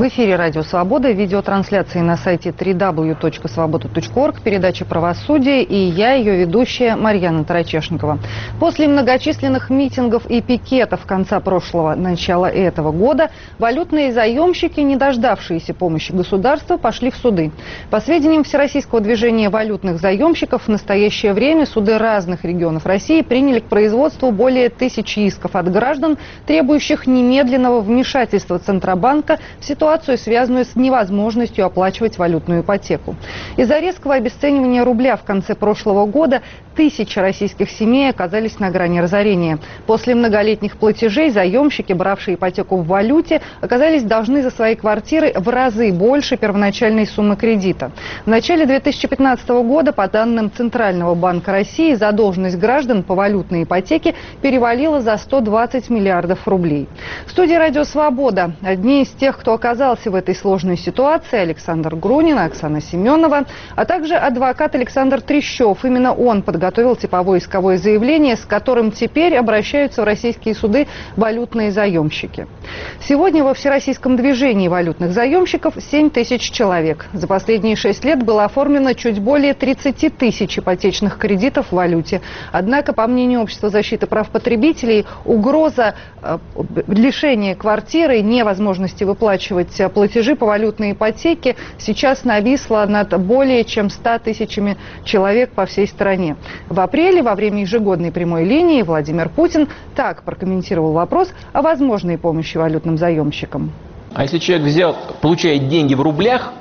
В эфире «Радио Свобода», видеотрансляции на сайте www.svoboda.org, передача «Правосудие», и я, ее ведущая Марьяна Тарачешникова. После многочисленных митингов и пикетов конца прошлого, начала этого года, валютные заемщики, не дождавшиеся помощи государства, пошли в суды. По сведениям Всероссийского движения валютных заемщиков, в настоящее время суды разных регионов России приняли к производству более 1000 исков от граждан, требующих немедленного вмешательства Центробанка в ситуацию, связанную с невозможностью оплачивать валютную ипотеку. Из-за резкого обесценивания рубля в конце прошлого года тысячи российских семей оказались на грани разорения. После многолетних платежей заемщики, бравшие ипотеку в валюте, оказались должны за свои квартиры в разы больше первоначальной суммы кредита. В начале 2015 года, по данным Центрального банка России, задолженность граждан по валютной ипотеке перевалила за 120 миллиардов рублей. В студии «Радио Свобода» одни из тех, кто оказался в этой сложной ситуации: Александр Грунин, Оксана Семенова, а также адвокат Александр Трещев. Именно он подготовил типовое исковое заявление, с которым теперь обращаются в российские суды валютные заемщики. Сегодня во Всероссийском движении валютных заемщиков 7000 человек. За последние 6 лет было оформлено чуть более 30 тысяч ипотечных кредитов в валюте. Однако, по мнению Общества защиты прав потребителей, угроза лишения квартиры, невозможности выплачивать платежи по валютной ипотеке сейчас нависла над более чем 100 тысячами человек по всей стране. В апреле, во время ежегодной прямой линии, Владимир Путин так прокомментировал вопрос о возможной помощи валютным заемщикам. А если человек получает деньги в рублях,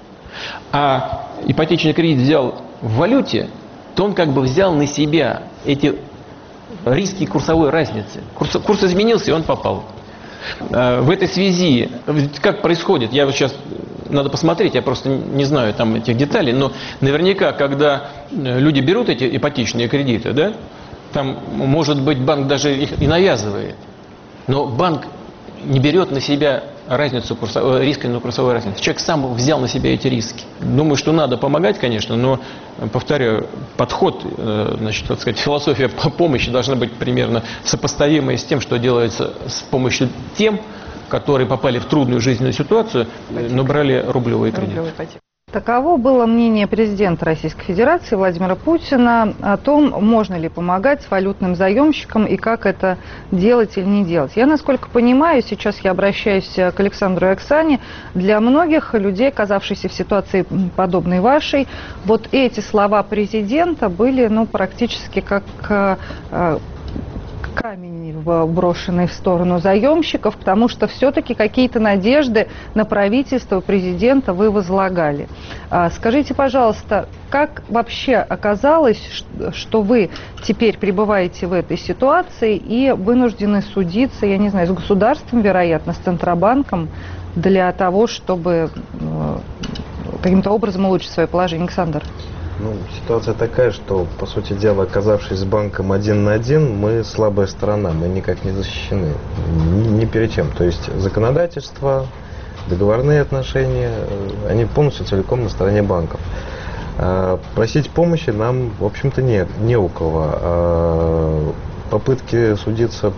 а ипотечный кредит взял в валюте, то он как бы взял на себя эти риски курсовой разницы. Курс изменился, и он попал. В этой связи, как происходит, я вот сейчас, надо посмотреть, я просто не знаю там этих деталей, но наверняка, когда люди берут эти ипотечные кредиты, да, там, может быть, банк даже их и навязывает, но банк не берет на себя разницу риска на курсовой разнице. Человек сам взял на себя эти риски. Думаю, что надо помогать, конечно, но, повторяю, подход, значит, так сказать, философия помощи должна быть примерно сопоставимой с тем, что делается с помощью тем, которые попали в трудную жизненную ситуацию, но брали рублевые кредиты. Таково было мнение президента Российской Федерации Владимира Путина о том, можно ли помогать валютным заемщикам и как это делать или не делать. Я, насколько понимаю, сейчас я обращаюсь к Александру и Оксане, для многих людей, оказавшихся в ситуации подобной вашей, вот эти слова президента были, практически как камень, брошенный в сторону заемщиков, потому что все-таки какие-то надежды на правительство, президента вы возлагали. Скажите, пожалуйста, как вообще оказалось, что вы теперь пребываете в этой ситуации и вынуждены судиться, я не знаю, с государством, вероятно, с Центробанком, для того, чтобы каким-то образом улучшить свое положение? Александр. Ситуация такая, что, по сути дела, оказавшись с банком один на один, мы слабая сторона, мы никак не защищены ни перед чем. То есть законодательство, договорные отношения, они полностью целиком на стороне банков. Просить помощи нам, в общем-то, не у кого. Попытки судиться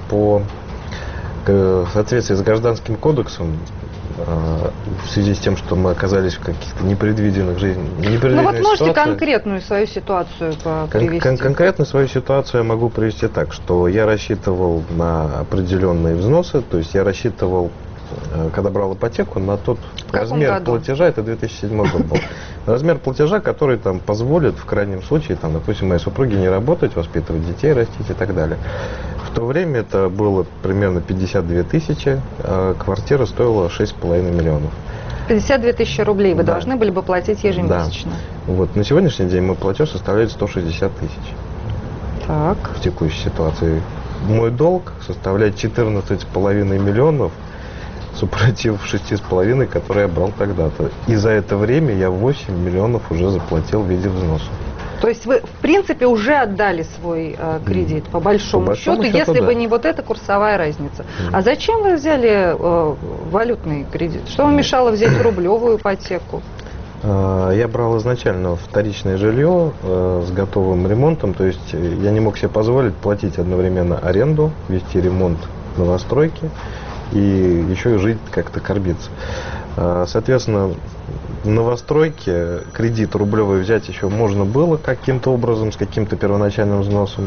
в соответствии с Гражданским кодексом, в связи с тем, что мы оказались в каких-то непредвиденных ситуациях. Можете конкретную свою ситуацию привести? Конкретно свою ситуацию я могу привести так, что я рассчитывал на определенные взносы, то есть я рассчитывал, когда брал ипотеку, на тот размер платежа, это 2007 год был, размер платежа, который позволит в крайнем случае, допустим, моей супруге не работать, воспитывать детей, растить и так далее. В то время это было примерно 52 тысячи, а квартира стоила 6,5 миллионов. 52 тысячи рублей вы должны были бы платить ежемесячно. Да. На сегодняшний день мой платеж составляет 160 тысяч. Так. В текущей ситуации. Мой долг составляет 14,5 миллионов, супротив 6,5, которые я брал когда-то. И за это время я 8 миллионов уже заплатил в виде взносов. То есть вы, в принципе, уже отдали свой кредит, по большому счету, если бы не вот эта курсовая разница. А зачем вы взяли валютный кредит? Что вам мешало взять рублевую ипотеку? Я брал изначально вторичное жилье с готовым ремонтом, то есть я не мог себе позволить платить одновременно аренду, вести ремонт новостройки и еще и жить как-то кормиться. Соответственно, в новостройке кредит рублевый взять еще можно было каким-то образом, с каким-то первоначальным взносом.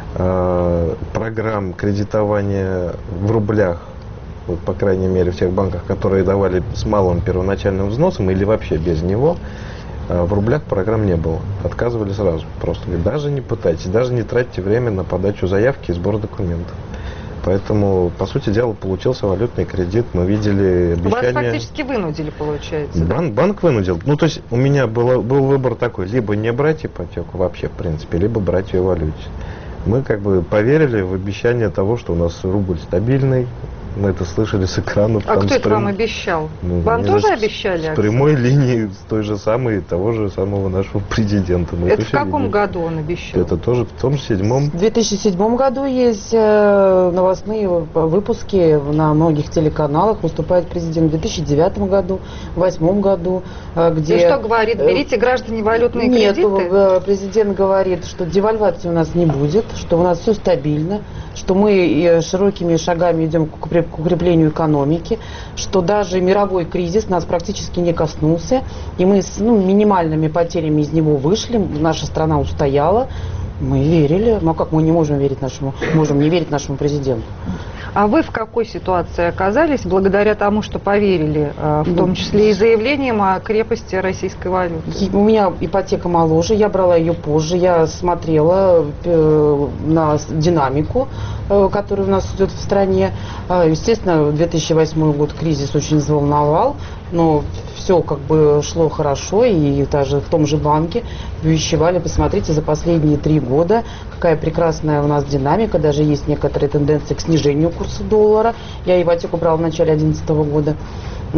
Программ кредитования в рублях, вот, по крайней мере, в тех банках, которые давали с малым первоначальным взносом или вообще без него, в рублях программ не было. Отказывали сразу. Просто говорят, даже не пытайтесь, даже не тратьте время на подачу заявки и сбор документов. Поэтому, по сути дела, получился валютный кредит. Мы видели обещания... Вас фактически вынудили, получается. Банк вынудил. Ну, то есть у меня был выбор такой: либо не брать ипотеку вообще, в принципе, либо брать ее в валюте. Мы как бы поверили в обещание того, что у нас рубль стабильный. Мы это слышали с экранов. А кто это вам обещал? Вам тоже обещали? С прямой линии, с той же самой, того же самого нашего президента. Это в каком году он обещал? Это тоже в том же 2007. В 2007 году есть новостные выпуски на многих телеканалах. Выступает президент в 2009 году, в 2008 году. Где... И что говорит? Берите, граждане, валютные кредиты? Нет, президент говорит, что девальвации у нас не будет, что у нас все стабильно, что мы широкими шагами идем к укреплению экономики, что даже мировой кризис нас практически не коснулся, и мы с минимальными потерями из него вышли, наша страна устояла. Мы верили. Ну а как мы не можем не верить нашему президенту? А вы в какой ситуации оказались благодаря тому, что поверили, в том числе и заявлением о крепости российской валюты? У меня ипотека моложе, я брала ее позже, я смотрела на динамику, которая у нас идет в стране. Естественно, 2008 год кризис очень взволновал, но все как бы шло хорошо, и даже в том же банке увещевали: посмотрите, за последние 3 года какая прекрасная у нас динамика, даже есть некоторые тенденции к снижению курса доллара. Я ипотеку брала в начале 2011 года. У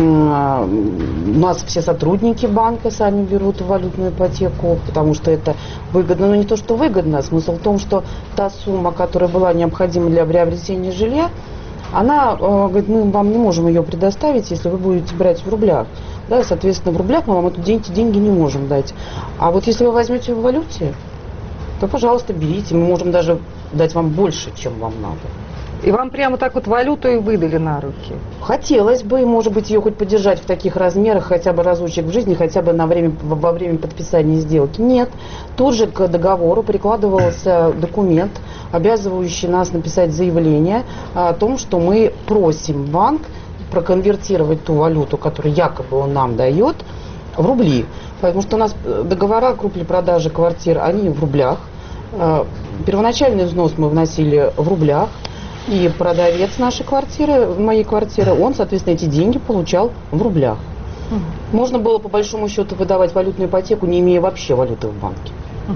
нас все сотрудники банка сами берут валютную ипотеку, потому что это выгодно. Но не то, что выгодно, смысл в том, что та сумма, которая была необходима для приобретения жилья, она говорит: мы вам не можем ее предоставить, если вы будете брать в рублях. Да, соответственно, в рублях мы вам эти деньги не можем дать. А вот если вы возьмете в валюте, то, пожалуйста, берите. Мы можем даже дать вам больше, чем вам надо. И вам прямо так вот валюту и выдали на руки? Хотелось бы, может быть, ее хоть поддержать в таких размерах хотя бы разочек в жизни, хотя бы во время подписания сделки. Нет. Тут же к договору прикладывался документ, обязывающий нас написать заявление о том, что мы просим банк проконвертировать ту валюту, которую якобы он нам дает, в рубли. Потому что у нас договора купли-продажи квартир, они в рублях. Первоначальный взнос мы вносили в рублях. И продавец нашей квартиры, моей квартиры, он, соответственно, эти деньги получал в рублях. Можно было, по большому счету, выдавать валютную ипотеку, не имея вообще валюты в банке.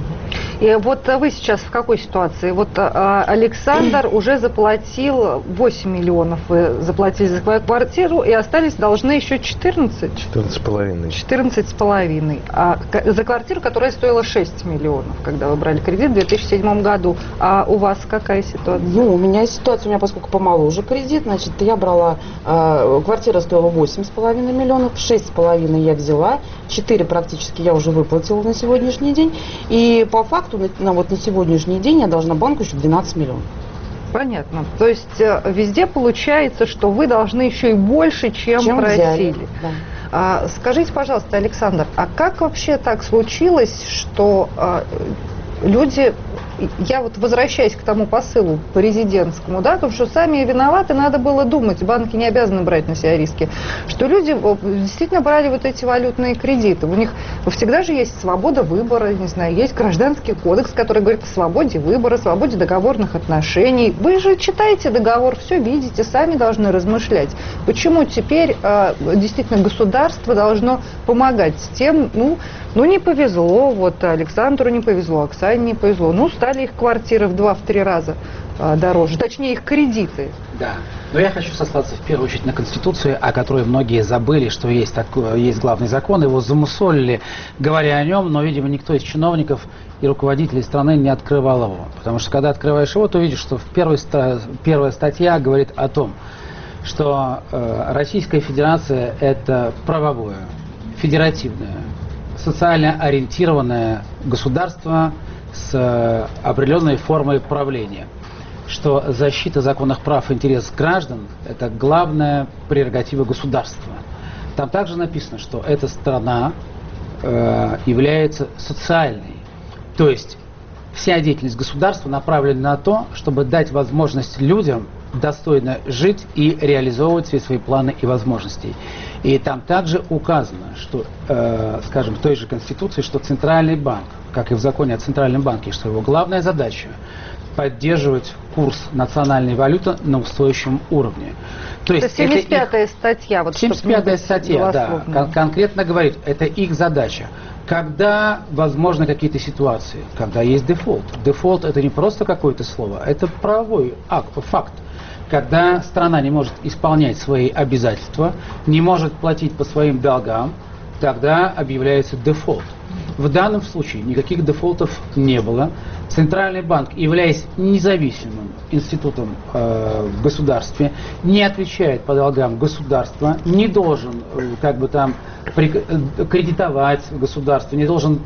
И вот вы сейчас в какой ситуации? Вот Александр уже заплатил 8 миллионов, вы заплатили за свою квартиру, и остались должны еще 14? 14,5. 14,5. А за квартиру, которая стоила 6 миллионов, когда вы брали кредит в 2007 году. А у вас какая ситуация? Ну, у меня ситуация, поскольку помоложе кредит, значит, я брала, квартира стоила 8,5 миллионов, 6,5 я взяла, 4 практически я уже выплатила на сегодняшний день. И по факту на сегодняшний день я должна банку еще 12 миллионов. Понятно. То есть везде получается, что вы должны еще и больше, чем просили. Да. Скажите, пожалуйста, Александр, а как вообще так случилось, что люди... Я вот возвращаюсь к тому посылу президентскому, да, потому что сами виноваты, надо было думать, банки не обязаны брать на себя риски, что люди действительно брали вот эти валютные кредиты. У них всегда же есть свобода выбора, не знаю, есть гражданский кодекс, который говорит о свободе выбора, свободе договорных отношений. Вы же читаете договор, все видите, сами должны размышлять. Почему теперь действительно государство должно помогать тем, ну не повезло, вот Александру не повезло, Оксане не повезло, стали их квартиры в 2-3 раза дороже, точнее их кредиты. Да, но я хочу сослаться в первую очередь на Конституцию, о которой многие забыли, что есть главный закон, его замусолили, говоря о нем, но, видимо, никто из чиновников и руководителей страны не открывал его. Потому что когда открываешь его, то видишь, что первая статья говорит о том, что Российская Федерация – это правовое, федеративное, социально ориентированное государство с определенной формой правления. что защита законных прав и интересов граждан – это главная прерогатива государства. Там также написано, что эта страна является социальной. То есть вся деятельность государства направлена на то, чтобы дать возможность людям достойно жить и реализовывать все свои планы и возможности. И там также указано, что, скажем, в той же Конституции, что Центральный банк, как и в законе о Центральном банке, что его главная задача – поддерживать курс национальной валюты на устойчивом уровне. То есть это 75-я статья. Вот 75-я статья, да, конкретно говорит, это их задача. Когда возможны какие-то ситуации, когда есть дефолт. Дефолт – это не просто какое-то слово, это правовой факт. Когда страна не может исполнять свои обязательства, не может платить по своим долгам, тогда объявляется дефолт. В данном случае никаких дефолтов не было. Центральный банк, являясь независимым институтом в государстве, не отвечает по долгам государства, не должен кредитовать государство, не должен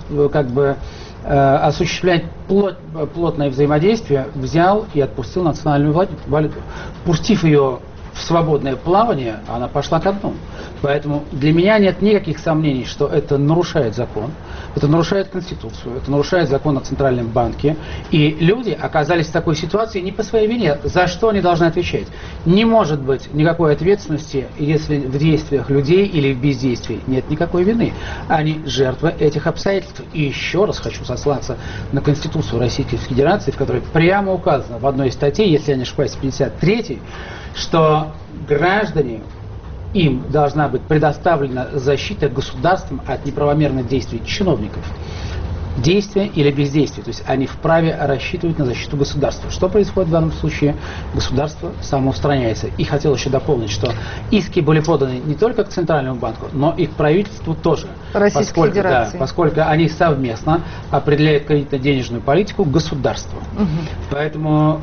осуществлять плотное взаимодействие, взял и отпустил национальную валюту. Пустив ее в свободное плавание, она пошла ко дну. Поэтому для меня нет никаких сомнений, что это нарушает закон, это нарушает Конституцию, это нарушает закон о Центральном банке. И люди оказались в такой ситуации не по своей вине. За что они должны отвечать? Не может быть никакой ответственности, если в действиях людей или в бездействии нет никакой вины. Они жертвы этих обстоятельств. И еще раз хочу сослаться на Конституцию Российской Федерации, в которой прямо указано в одной из статей, если я не ошибаюсь, 53-й, что граждане, им должна быть предоставлена защита государством от неправомерных действий чиновников. Действия или бездействия. То есть они вправе рассчитывать на защиту государства. Что происходит в данном случае? Государство самоустраняется. И хотел еще дополнить, что иски были поданы не только к Центральному банку, но и к правительству тоже. Российской Федерации. Да, поскольку они совместно определяют кредитно-денежную политику государства. Поэтому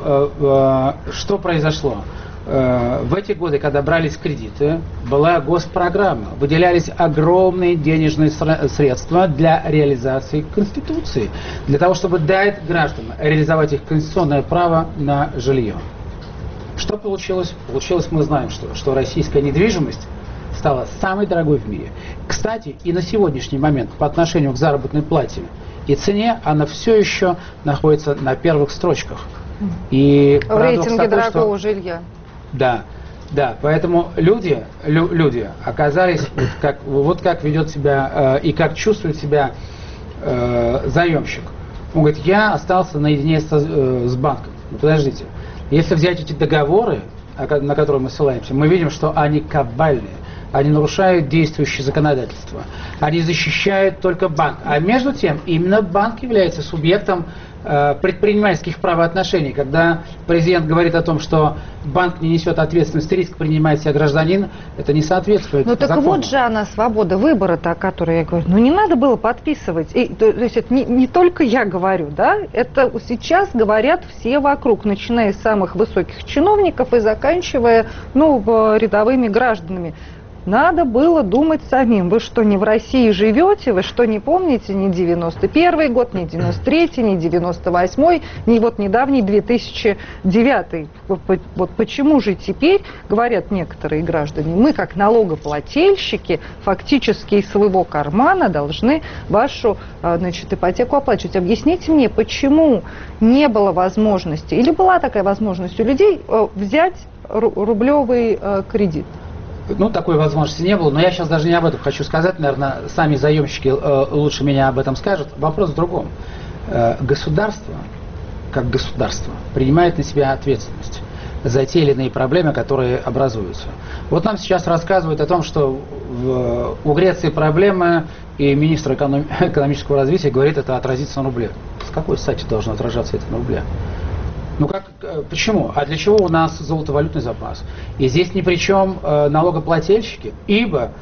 что произошло? В эти годы, когда брались кредиты, была госпрограмма, выделялись огромные денежные средства для реализации Конституции, для того, чтобы дать гражданам реализовать их конституционное право на жилье. Что получилось? Получилось, мы знаем, что российская недвижимость стала самой дорогой в мире. Кстати, и на сегодняшний момент по отношению к заработной плате и цене она все еще находится на первых строчках. И в рейтинге дорогого жилья. Да, поэтому люди оказались, вот как ведет себя и как чувствует себя заемщик. Он говорит, я остался наедине с банком. Ну, подождите, если взять эти договоры, на которые мы ссылаемся, мы видим, что они кабальные. Они нарушают действующее законодательство. Они защищают только банк. А между тем, именно банк является субъектом предпринимательских правоотношений. Когда президент говорит о том, что банк не несет ответственности, риск принимает себя гражданин, это не соответствует закону. Ну так вот же она, свобода выбора-то, о которой я говорю. Ну не надо было подписывать. То есть это не только я говорю, да? Это сейчас говорят все вокруг, начиная с самых высоких чиновников и заканчивая, рядовыми гражданами. Надо было думать самим. Вы что, не в России живете? Вы что, не помните ни 91-й год, ни 93-й, ни 98-й, ни недавний 2009-й? Вот почему же теперь, говорят некоторые граждане, мы как налогоплательщики фактически из своего кармана должны вашу ипотеку оплачивать. Объясните мне, почему не было возможности, или была такая возможность у людей взять рублевый кредит? Такой возможности не было, но я сейчас даже не об этом хочу сказать, наверное, сами заемщики лучше меня об этом скажут. Вопрос в другом. Государство, как государство, принимает на себя ответственность за те или иные проблемы, которые образуются. Вот нам сейчас рассказывают о том, что у Греции проблемы, и министр экономического развития говорит, это отразится на рубле. С какой стати должно отражаться это на рубле? Почему? А для чего у нас золотовалютный запас? И здесь ни при чем налогоплательщики, ибо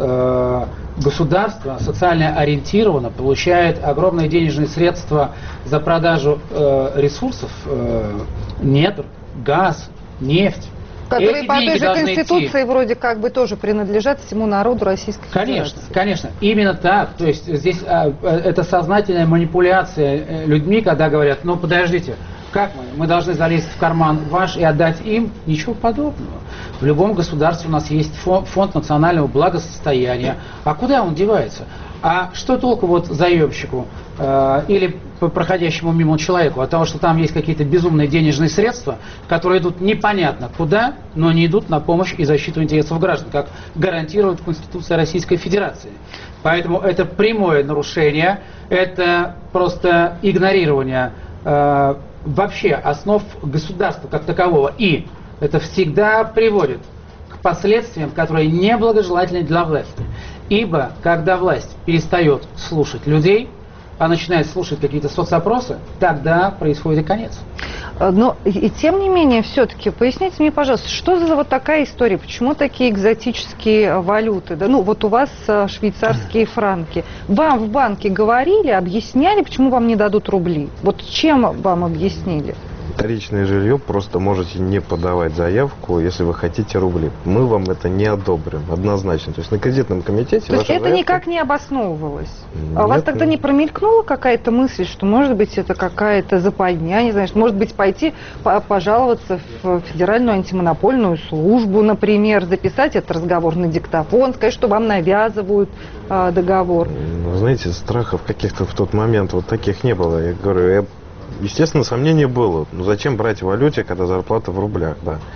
государство социально ориентировано, получает огромные денежные средства за продажу ресурсов, недр, газ, нефть. Которые по той же Конституции вроде как бы тоже принадлежат всему народу Российской Федерации. Конечно. Именно так. То есть здесь это сознательная манипуляция людьми, когда говорят, подождите, Как мы? Мы должны залезть в карман ваш и отдать им? Ничего подобного. В любом государстве у нас есть фонд национального благосостояния. А куда он девается? А что толку вот заемщику или проходящему мимо человеку от того, что там есть какие-то безумные денежные средства, которые идут непонятно куда, но не идут на помощь и защиту интересов граждан, как гарантирует Конституция Российской Федерации. Поэтому это прямое нарушение, это просто игнорирование вообще основ государства как такового. И это всегда приводит к последствиям, которые неблагожелательны для власти. Ибо, когда власть перестает слушать людей, а начинает слушать какие-то соцопросы, тогда происходит и конец. Но и тем не менее, все-таки поясните мне, пожалуйста, что за вот такая история? Почему такие экзотические валюты? Да, ну, вот у вас швейцарские франки. Вам в банке говорили, объясняли, почему вам не дадут рубли? Вот чем вам объяснили? Вторичное жилье просто можете не подавать заявку, если вы хотите рубли. Мы вам это не одобрим, однозначно. То есть на кредитном комитете... То есть это заявка... никак не обосновывалось? Нет, а у вас тогда не промелькнула какая-то мысль, что может быть это какая-то западня, не знаю, что может быть пойти пожаловаться в Федеральную антимонопольную службу, например, записать этот разговор на диктофон, сказать, что вам навязывают договор? Ну, знаете, страхов каких-то в тот момент вот таких не было. Я говорю, естественно, сомнение было. Ну, зачем брать в валюте, когда зарплата в рублях,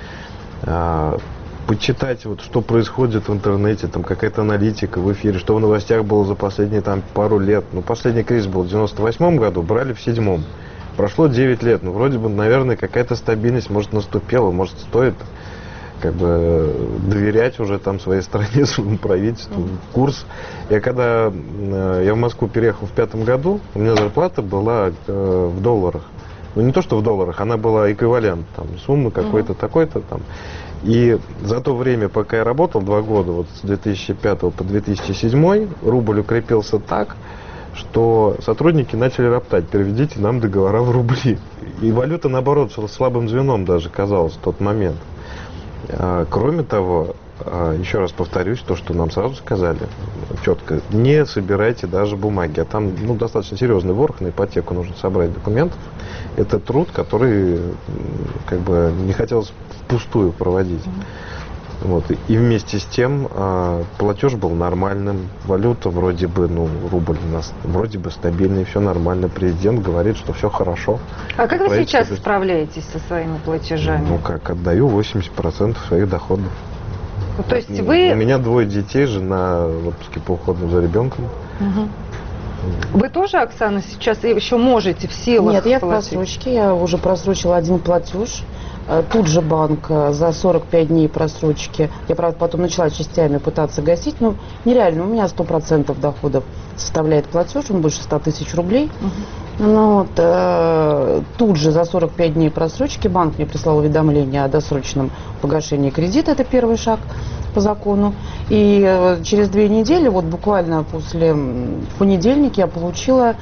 да. Почитать, вот, что происходит в интернете, там какая-то аналитика в эфире, что в новостях было за последние там, пару лет. Ну, последний кризис был в 98 году, брали в 7-м. Прошло 9 лет. Ну, вроде бы, наверное, какая-то стабильность, может, наступила, может, стоит как бы доверять уже там своей стране, своему правительству, курс. Я когда я в Москву переехал в 2005 году, у меня зарплата была в долларах. Ну, не то, что в долларах, она была эквивалент, там, суммы какой-то, такой-то там. И за то время, пока я работал, 2 года, вот с 2005 по 2007, рубль укрепился так, что сотрудники начали роптать: переведите нам договора в рубли. И валюта, наоборот, слабым звеном даже казалась в тот момент. Кроме того, еще раз повторюсь, то, что нам сразу сказали четко: не собирайте даже бумаги. А там достаточно серьезный ворох, на ипотеку нужно собрать документов. Это труд, который как бы не хотелось впустую проводить. Вот. И вместе с тем платеж был нормальным, валюта вроде бы, рубль у нас вроде бы стабильный, все нормально. Президент говорит, что все хорошо. А как вы сейчас справляетесь со своими платежами? Ну как, отдаю 80% своих доходов. Ну, то есть вы... У меня 2 детей, жена в отпуске по уходу за ребенком. Вы тоже, Оксана, сейчас еще можете в силах? Нет, я платить? в просрочке, я уже просрочила 1 платеж. Тут же банк за 45 дней просрочки, я, правда, потом начала частями пытаться гасить, но нереально, у меня 100% доходов составляет платеж, он больше 100 тысяч рублей. Ну, вот, тут же за 45 дней просрочки банк мне прислал уведомление о досрочном погашении кредита, это первый шаг по закону. И через 2 недели, вот буквально в понедельник, я получила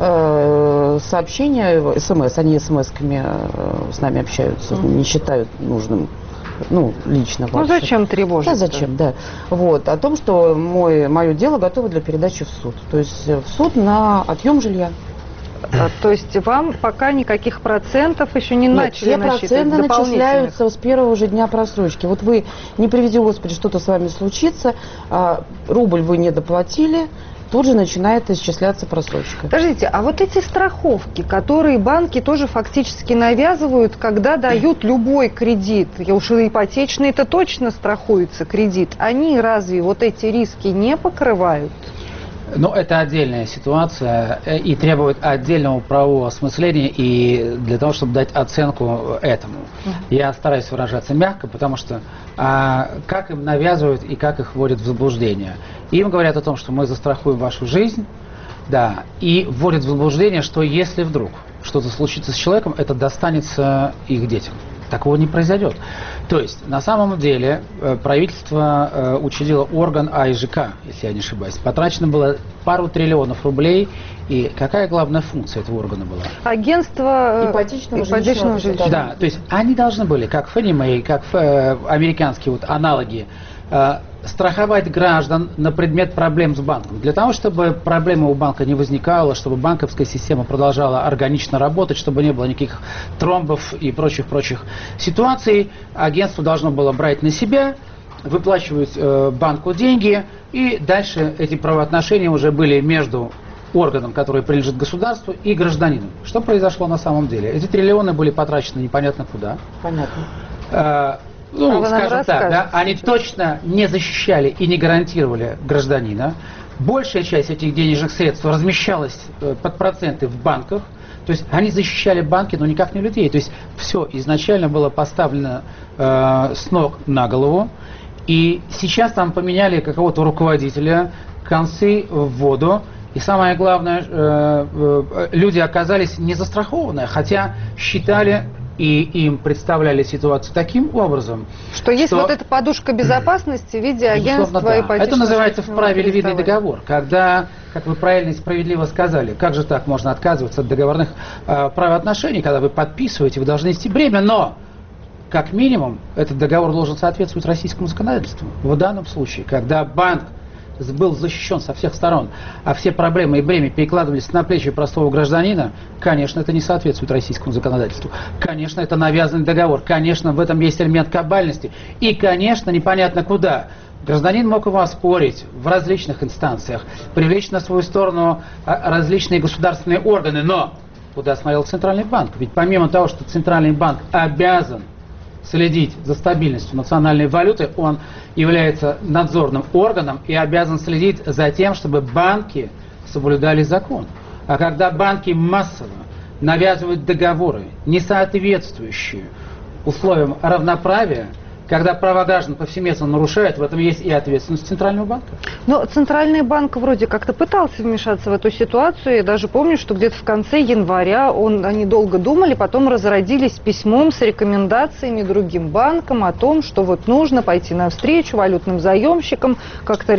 сообщения, смс, они смс-ками с нами общаются, не считают нужным, лично вообще. Ну, зачем тревожиться? Да, зачем, да. Вот, о том, что мое дело готово для передачи в суд. То есть в суд на отъем жилья. То есть вам пока никаких процентов еще не начали насчитывать? Все проценты начисляются с первого же дня просрочки. Вот вы, не приведи Господи, что-то с вами случится, рубль вы не доплатили, тут же начинает исчисляться просрочка. Подождите, а вот эти страховки, которые банки тоже фактически навязывают, когда дают любой кредит, я уж ипотечный, это точно страхуется кредит, они разве вот эти риски не покрывают? Ну, это отдельная ситуация и требует отдельного правового осмысления и для того, чтобы дать оценку этому. Я стараюсь выражаться мягко, потому что как им навязывают и как их вводят в заблуждение. Им говорят о том, что мы застрахуем вашу жизнь, да, и вводят в заблуждение, что если вдруг что-то случится с человеком, это достанется их детям. Такого не произойдет. То есть, на самом деле, правительство учредило орган АИЖК, если я не ошибаюсь. Потрачено было пару триллионов рублей. И какая главная функция этого органа была? Агентство ипотечного жилищного. Да, то есть они должны были, как Фенни Мэй, как американские аналоги, страховать граждан на предмет проблем с банком. Для того, чтобы проблема у банка не возникала, чтобы банковская система продолжала органично работать, чтобы не было никаких тромбов и прочих ситуаций, агентство должно было брать на себя, выплачивать банку деньги, и дальше эти правоотношения уже были между органом, который принадлежит государству, и гражданином. Что произошло на самом деле? Эти триллионы были потрачены непонятно куда. Понятно. Скажем так, да, они точно не защищали и не гарантировали гражданина. Большая часть этих денежных средств размещалась под проценты в банках. То есть они защищали банки, но никак не людей. То есть все изначально было поставлено с ног на голову. И сейчас там поменяли какого-то руководителя, концы в воду. И самое главное, люди оказались не застрахованы, хотя считали и им представляли ситуацию таким образом, что есть вот эта подушка безопасности в виде агентства ипотечного. Это называется в праве видный договор, когда, как вы правильно и справедливо сказали, как же так можно отказываться от договорных правоотношений, когда вы подписываете, вы должны нести бремя, но как минимум этот договор должен соответствовать российскому законодательству. В данном случае, когда банк был защищен со всех сторон, а все проблемы и бремя перекладывались на плечи простого гражданина, конечно, это не соответствует российскому законодательству. Конечно, это навязанный договор. Конечно, в этом есть элемент кабальности. И, конечно, непонятно куда. Гражданин мог его оспорить в различных инстанциях, привлечь на свою сторону различные государственные органы. Но куда смотрел Центральный банк? Ведь помимо того, что Центральный банк обязан следить за стабильностью национальной валюты, он является надзорным органом и обязан следить за тем, чтобы банки соблюдали закон. А когда банки массово навязывают договоры, не соответствующие условиям равноправия, когда права граждан повсеместно нарушают, в этом есть и ответственность Центрального банка. Но Центральный банк вроде как-то пытался вмешаться в эту ситуацию. Я даже помню, что где-то в конце января они долго думали, потом разродились письмом с рекомендациями другим банкам о том, что вот нужно пойти навстречу валютным заемщикам, как-то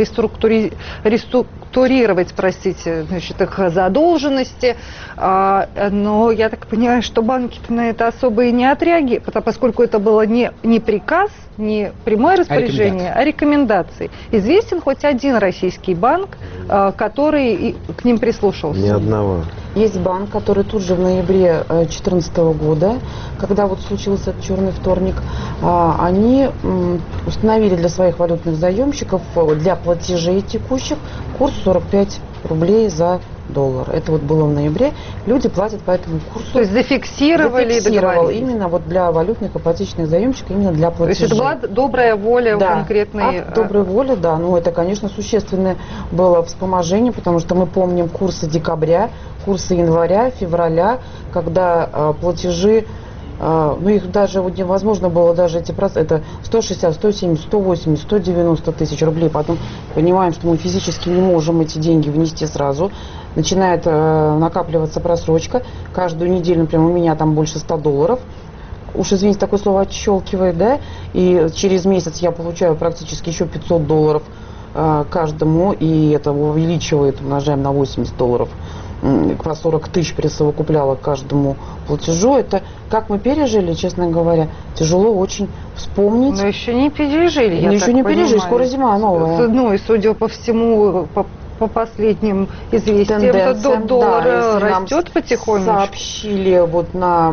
реструктурировать, значит, их задолженности. Но я так понимаю, что банки-то на это особо и не отреагировали, поскольку это было не приказ, не прямое распоряжение, а рекомендации. Известен хоть один российский банк, который к ним прислушался? Ни одного. Есть банк, который тут же в ноябре 2014 года, когда вот случился этот черный вторник, они установили для своих валютных заемщиков для платежей текущих курс 45 рублей за доллар. Это вот было в ноябре. Люди платят по этому курсу. То есть зафиксировали именно вот для валютных ипотечных заемщиков, именно для платежей. То есть это была добрая воля конкретной... добрая воля, да. Ну, это, конечно, существенное было вспоможение, потому что мы помним курсы декабря, курсы января, февраля, когда платежи, их даже вот невозможно было, даже эти проценты, это 160, 170, 180, 190 тысяч рублей. Потом понимаем, что мы физически не можем эти деньги внести сразу. Начинает накапливаться просрочка. Каждую неделю, например, у меня там больше $100. Уж, извините, такое слово отщелкивает, да? И через месяц я получаю практически еще $500 каждому. И это увеличивает, умножаем на $80. По 40 тысяч присовокупляла к каждому платежу. Это как мы пережили, честно говоря, тяжело очень вспомнить. Но еще не пережили, я еще не пережили, скоро зима новая. Ну и судя по всему, по последним известиям, доллар растет потихоньку. Сообщили вот на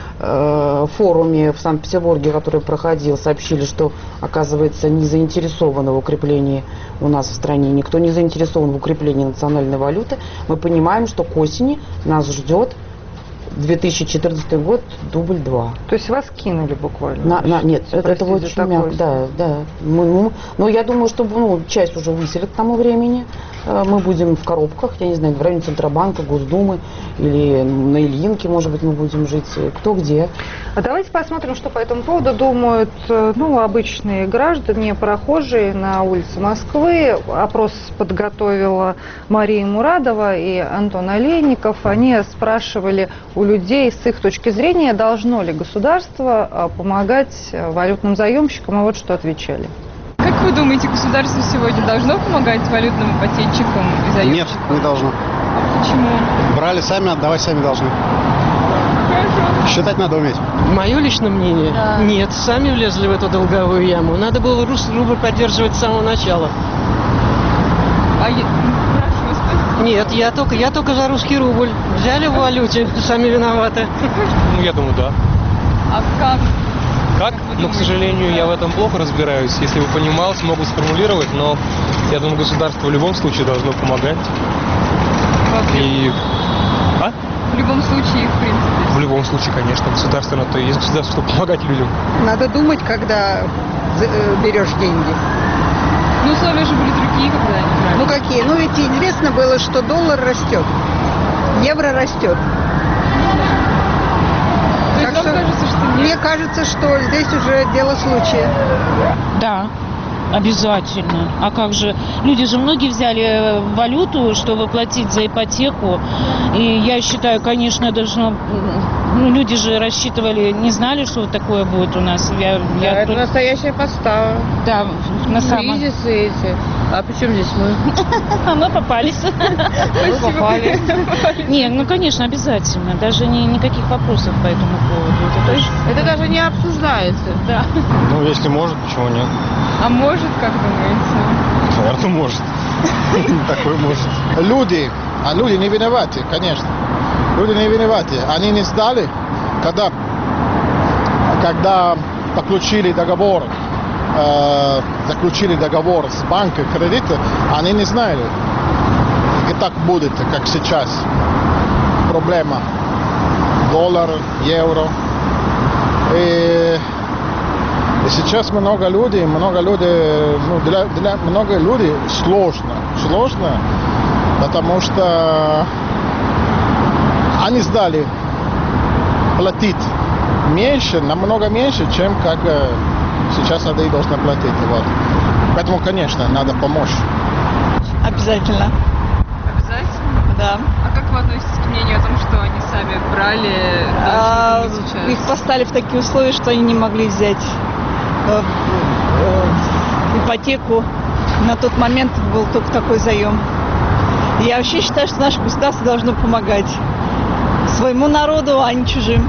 форуме в Санкт-Петербурге, который проходил, сообщили, что, оказывается, не заинтересованы в укреплении у нас в стране, никто не заинтересован в укреплении национальной валюты. Мы понимаем, что к осени нас ждет 2014 год, дубль 2. То есть вас кинули буквально? Нет, это вот очень мягко, да. Но я думаю, что часть уже выселят к тому времени. Мы будем в коробках, я не знаю, в районе Центробанка, Госдумы или на Ильинке, может быть, мы будем жить, кто где. А давайте посмотрим, что по этому поводу думают обычные граждане, прохожие на улице Москвы. Опрос подготовила Мария Мурадова и Антон Олейников. Они спрашивали у людей с их точки зрения, должно ли государство помогать валютным заемщикам, и вот что отвечали. Как вы думаете, государство сегодня должно помогать валютным ипотечникам и заемщикам? Нет, не должно. Почему? Брали сами, отдавать сами должны. Хорошо. хорошо. Считать надо уметь. Мое личное мнение? Да. Нет, сами влезли в эту долговую яму. Надо было рубль поддерживать с самого начала. Хорошо, спасибо. Нет, я только за русский рубль. Взяли в валюте, сами виноваты. Ну, я думаю, да. А как? Как? Ну, к сожалению, я в этом плохо разбираюсь. Если бы понимал, смог бы сформулировать, но я думаю, государство в любом случае должно помогать. И... А? В любом случае, в принципе. В любом случае, конечно, государство на то и есть государство, чтобы помогать людям. Надо думать, когда берешь деньги. Ну, условия же были другие, когда они брали. Ну какие? Ну ведь известно было, что доллар растет, евро растет. То есть вам кажется, что нет? Мне кажется, что здесь уже дело случая. Да, обязательно. А как же? Люди же многие взяли валюту, чтобы платить за ипотеку. И я считаю, конечно, должно... Ну, люди же рассчитывали, не знали, что вот такое будет у нас. Это настоящая подстава. Да, на самом... Кризисы эти. А при чем здесь мы? А мы попались. Мы попали. Не, ну, конечно, обязательно. Даже никаких вопросов по этому поводу. Это даже не обсуждается. Да. Ну, если может, почему нет? А может, как думаете? Наверное, может. Такой может. Люди не виноваты, конечно. Люди не виноваты. Они не сдали, когда заключили договор с банком кредита, они не знали, и так будет, как сейчас. Проблема. Доллар, евро. И сейчас много людей, ну, для много людей сложно, потому что они сдали платить меньше, намного меньше, чем как сейчас они должны платить. Вот. Поэтому, конечно, надо помочь. Обязательно. Обязательно? Да. А как вы относитесь к мнению о том, что они сами брали сейчас? Их поставили в такие условия, что они не могли взять ипотеку. На тот момент был только такой заем. Я вообще считаю, что наше государство должно помогать своему народу, а не чужим.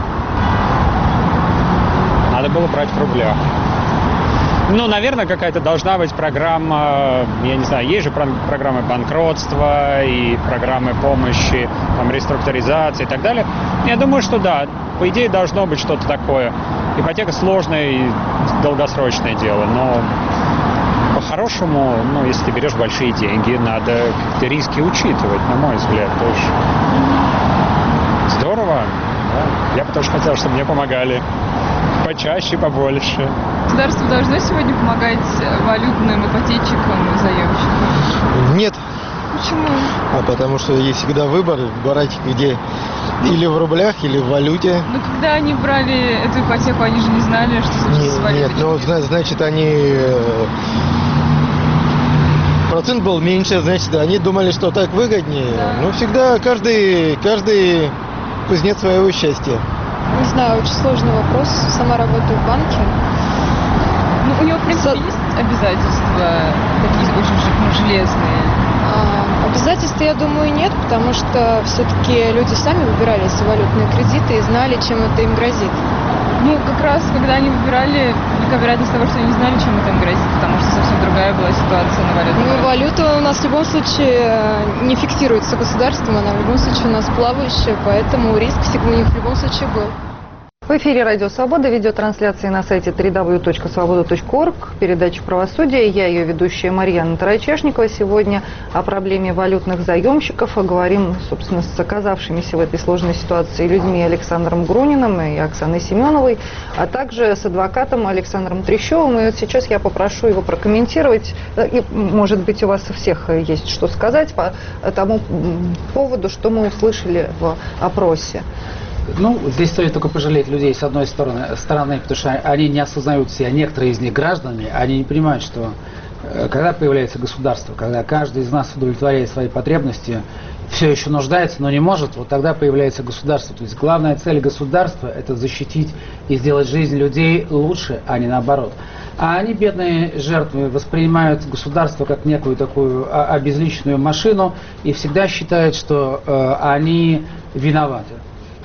Надо было брать в рублях. Ну, наверное, какая-то должна быть программа, я не знаю, есть же программы банкротства и программы помощи, там, реструктуризации и так далее. Я думаю, что да, по идее должно быть что-то такое. Ипотека сложное и долгосрочное дело, но по-хорошему, ну, если ты берешь большие деньги, надо какие-то риски учитывать, на мой взгляд, тоже. Здорово. Да. Я бы тоже хотел, чтобы мне помогали почаще, побольше. Государство должно сегодня помогать валютным ипотечникам и заемщикам? Нет. Почему? Потому что есть всегда выбор, брать где или в рублях, или в валюте. Ну, когда они брали эту ипотеку, они же не знали, что случится с валютой. Нет, ну, значит, они... Процент был меньше, значит, они думали, что так выгоднее. Да. Ну, всегда каждый кузнец своего счастья. Не знаю, очень сложный вопрос. Сама работаю в банке. Ну, у него, в принципе, есть обязательства такие очень железные? Обязательств, я думаю, нет, потому что все-таки люди сами выбирали эти валютные кредиты и знали, чем это им грозит. Ну, как раз, когда они выбирали, велика вероятность того, что они не знали, чем это им грозит, потому что совсем другая была ситуация на валютном рынке. Ну, валюта у нас в любом случае не фиксируется государством, она в любом случае у нас плавающая, поэтому риск у них в любом случае был. В эфире «Радио Свобода», видеотрансляции на сайте www.svoboda.org, передача «Правосудие». Я ее ведущая Марьяна Тарачешникова. Сегодня о проблеме валютных заемщиков. Говорим, собственно, с оказавшимися в этой сложной ситуации людьми Александром Груниным и Оксаной Семеновой, а также с адвокатом Александром Трещевым. И вот сейчас я попрошу его прокомментировать. И, может быть, у вас у всех есть что сказать по тому поводу, что мы услышали в опросе. Ну, здесь стоит только пожалеть людей с одной стороны, потому что они не осознают себя, некоторые из них гражданами, они не понимают, что когда появляется государство, когда каждый из нас удовлетворяет свои потребности, все еще нуждается, но не может, вот тогда появляется государство. То есть главная цель государства – это защитить и сделать жизнь людей лучше, а не наоборот. А они, бедные жертвы, воспринимают государство как некую такую обезличенную машину и всегда считают, что они виноваты.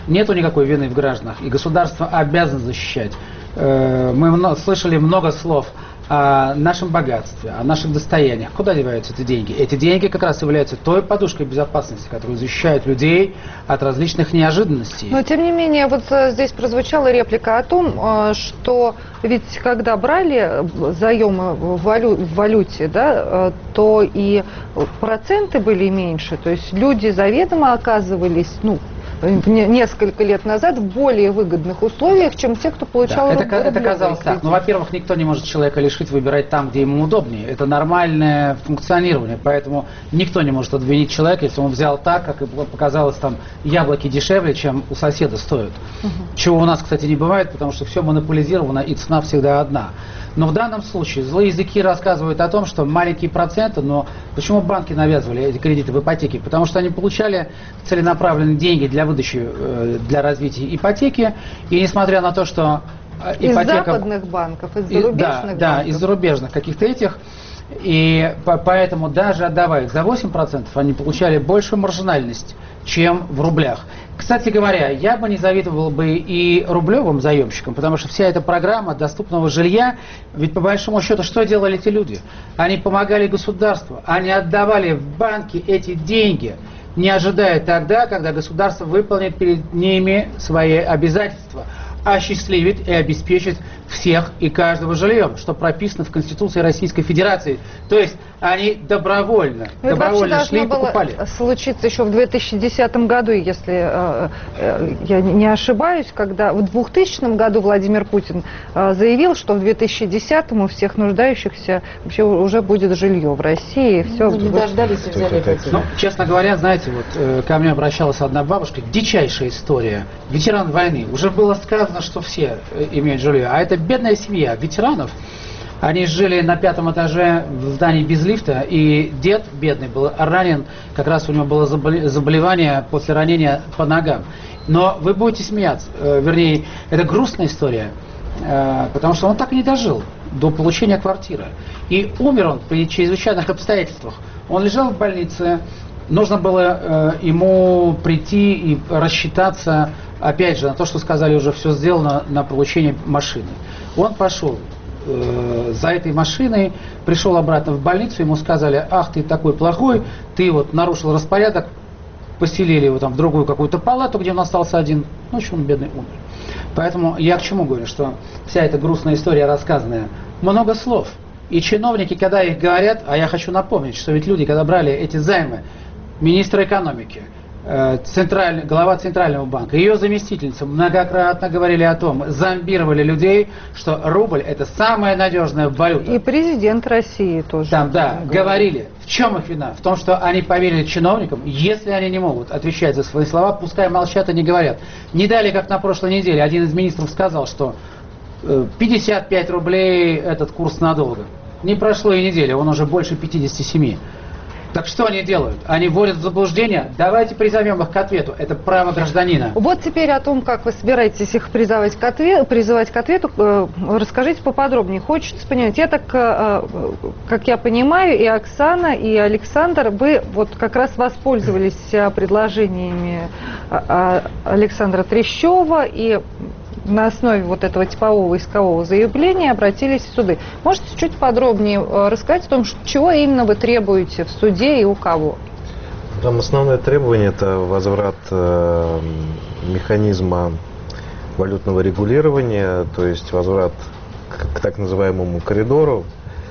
нету никакой вины в гражданах, и государство обязано защищать. Мы слышали много слов о нашем богатстве, о наших достояниях. Куда деваются эти деньги? Эти деньги как раз являются той подушкой безопасности, которая защищает людей от различных неожиданностей. Но тем не менее, вот здесь прозвучала реплика о том, что ведь когда брали заемы в валюте, да, то и проценты были меньше, то есть люди заведомо оказывались, несколько лет назад в более выгодных условиях, чем те, кто получал это казалось так. Ну, во-первых, никто не может человека лишить выбирать там, где ему удобнее. Это нормальное функционирование, поэтому никто не может обвинить человека, если он взял так, как и показалось, там яблоки дешевле, чем у соседа стоят. Чего у нас, кстати, не бывает, потому что все монополизировано и цена всегда одна. Но в данном случае злые языки рассказывают о том, что маленькие проценты, но почему банки навязывали эти кредиты в ипотеке? Потому что они получали целенаправленные деньги для выдачи, для развития ипотеки, и несмотря на то, что ипотека... Из западных банков, из зарубежных банков. Да, из зарубежных каких-то этих. И поэтому даже отдавая их за 8%, они получали большую маржинальность, чем в рублях. Кстати говоря, я бы не завидовал бы и рублевым заемщикам, потому что вся эта программа доступного жилья, ведь по большому счету, что делали эти люди? Они помогали государству, они отдавали в банки эти деньги, не ожидая тогда, когда государство выполнит перед ними свои обязательства, осчастливит и обеспечит всех и каждого жильем, что прописано в Конституции Российской Федерации. То есть они добровольно шли и покупали. Это случиться еще в 2010 году, если я не ошибаюсь, когда в 2000 году Владимир Путин заявил, что в 2010 у всех нуждающихся вообще уже будет жилье в России. Все не дождались и взяли ипотеку. Честно говоря, знаете, вот ко мне обращалась одна бабушка, дичайшая история. Ветеран войны. Уже было сказано, что все имеют жилье, а это бедная семья ветеранов. Они жили на 5-м этаже в здании без лифта, и дед бедный был ранен, как раз у него было заболевание после ранения по ногам. Но вы будете смеяться, вернее, это грустная история, потому что он так и не дожил до получения квартиры. И умер он при чрезвычайных обстоятельствах. Он лежал в больнице, нужно было ему прийти и рассчитаться, опять же, на то, что сказали, уже все сделано на получение машины. Он пошел за этой машиной, пришел обратно в больницу, ему сказали: ах, ты такой плохой, ты вот нарушил распорядок, поселили его там в другую какую-то палату, где он остался один, ночью он бедный умер. Поэтому я к чему говорю, что вся эта грустная история рассказанная, много слов. И чиновники, когда их говорят, а я хочу напомнить, что ведь люди, когда брали эти займы, министр экономики, глава Центрального банка, ее заместительница многократно говорили о том, зомбировали людей, что рубль — это самая надежная валюта. И президент России тоже. Там, да, говорили. В чем их вина? В том, что они поверили чиновникам, если они не могут отвечать за свои слова, пускай молчат и не говорят. Не дали, как на прошлой неделе, один из министров сказал, что 55 рублей этот курс надолго. Не прошло и недели, он уже больше 57. Так что они делают? Они вводят в заблуждение? Давайте призовем их к ответу. Это право гражданина. Вот теперь о том, как вы собираетесь их призывать к ответу, расскажите поподробнее. Хочется понять. Я так, как я понимаю, и Оксана, и Александр, вы вот как раз воспользовались предложениями Александра Трещева и на основе вот этого типового искового заявления обратились в суды. Можете чуть подробнее рассказать о том, чего именно вы требуете в суде и у кого? Там основное требование — это возврат механизма валютного регулирования, то есть возврат к так называемому коридору,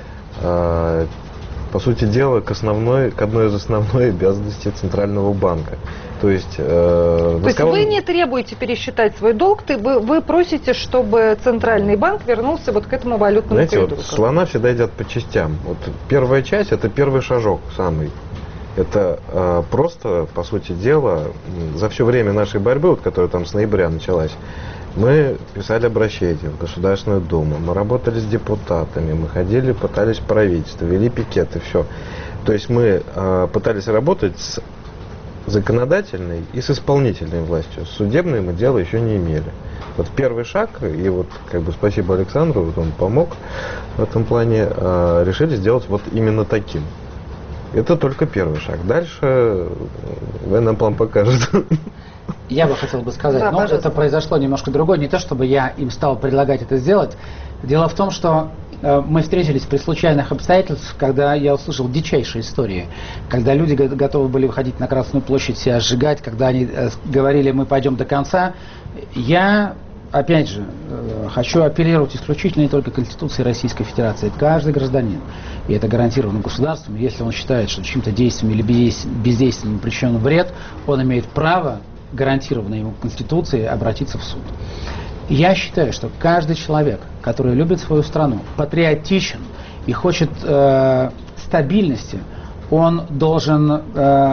по сути дела, к одной из основных обязанностей Центрального банка. То есть вы не требуете пересчитать свой долг, вы просите, чтобы Центральный банк вернулся вот к этому валютному коридору. Вот слона всегда едят по частям. Вот первая часть — это первый шажок самый. Это просто, по сути дела, за все время нашей борьбы, вот, которая там с ноября началась, мы писали обращения в Государственную Думу, мы работали с депутатами, мы ходили, пытались в правительство, вели пикеты, все. То есть мы пытались работать с законодательной и с исполнительной властью. С судебной мы дела еще не имели. Вот первый шаг, и вот как бы спасибо Александру, вот он помог в этом плане, решили сделать вот именно таким. Это только первый шаг. Дальше военный план покажет. Я бы хотел бы сказать, Да, но пожалуйста. это произошло немножко другое. Не то, чтобы я им стал предлагать это сделать. Дело в том, что мы встретились при случайных обстоятельствах, когда я услышал дичайшие истории, когда люди готовы были выходить на Красную площадь, себя сжигать, когда они говорили, мы пойдем до конца. Я, опять же, хочу апеллировать исключительно и только к Конституции Российской Федерации. Каждый гражданин, и это гарантировано государством, если он считает, что чьим-то действием или бездействием причинен вред, он имеет право, гарантированное ему Конституцией, обратиться в суд. Я считаю, что каждый человек, который любит свою страну, патриотичен и хочет стабильности, он должен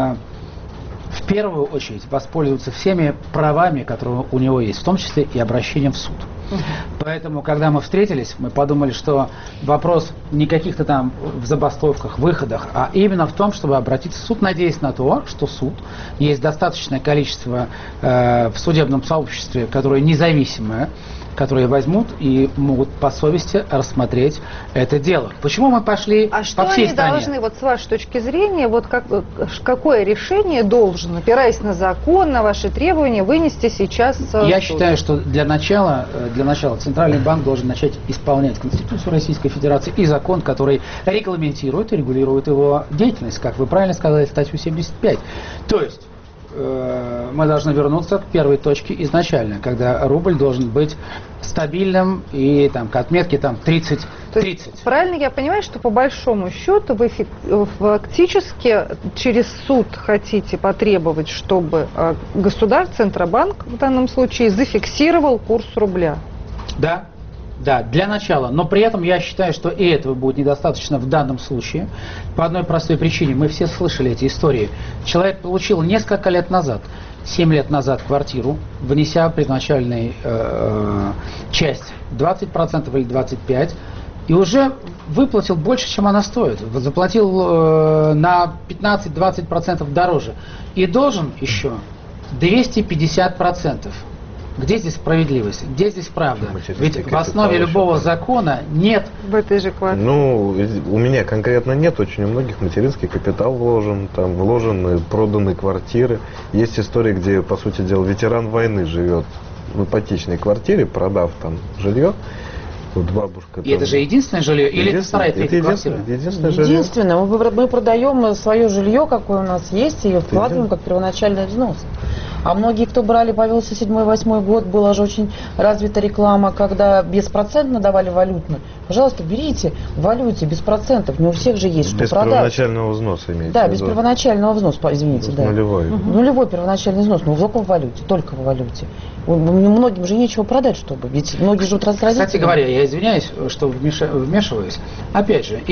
в первую очередь воспользоваться всеми правами, которые у него есть, в том числе и обращением в суд. Поэтому, когда мы встретились, мы подумали, что вопрос не каких-то там в забастовках, выходах, а именно в том, чтобы обратиться в суд, надеясь на то, что суд, есть достаточное количество в судебном сообществе, которое независимое, которые возьмут и могут по совести рассмотреть это дело. Почему мы пошли А по что всей они стране? должны, вот с вашей точки зрения, вот какое решение должен, опираясь на закон, на ваши требования, вынести сейчас Я суд? считаю, что для начала Центральный банк должен начать исполнять Конституцию Российской Федерации и закон, который регламентирует и регулирует его деятельность, как вы правильно сказали, статью 75. То есть мы должны вернуться к первой точке изначально, когда рубль должен быть стабильным и там, к отметке там, 30. Правильно я понимаю, что по большому счету вы фактически через суд хотите потребовать, чтобы Центробанк в данном случае зафиксировал курс рубля? Да, для начала. Но при этом я считаю, что и этого будет недостаточно в данном случае. По одной простой причине. Мы все слышали эти истории. Человек получил несколько лет назад, 7 лет назад квартиру, внеся предначальную часть 20% или 25%, и уже выплатил больше, чем она стоит. Заплатил на 15-20% дороже. И должен еще 250%. Где здесь справедливость? Где здесь правда? Ведь в основе любого закона нет... В этой же квартире. Ну, у меня конкретно нет, очень у многих материнский капитал вложен, там вложены, проданы квартиры. Есть истории, где, по сути дела, ветеран войны живет в ипотечной квартире, продав там жилье. Вот бабушка. И это же единственное жилье? Или это вторая, третья квартира? Единственное жилье. Единственное. Мы продаем свое жилье, какое у нас есть, и вкладываем как первоначальный взнос. А многие, кто брали по 97-8 год, была же очень развита реклама, когда беспроцентно давали валютную. Пожалуйста, берите в валюте без процентов. Не у всех же есть, что без продать. Без первоначального взноса имеете. Да, без первоначального взноса, извините. Да. Нулевой. Нулевой первоначальный взнос, но только в валюте, только в валюте. Многим же нечего продать, чтобы. Ведь многие живут разградительно. Кстати говоря, я извиняюсь, что вмешиваюсь. Опять же,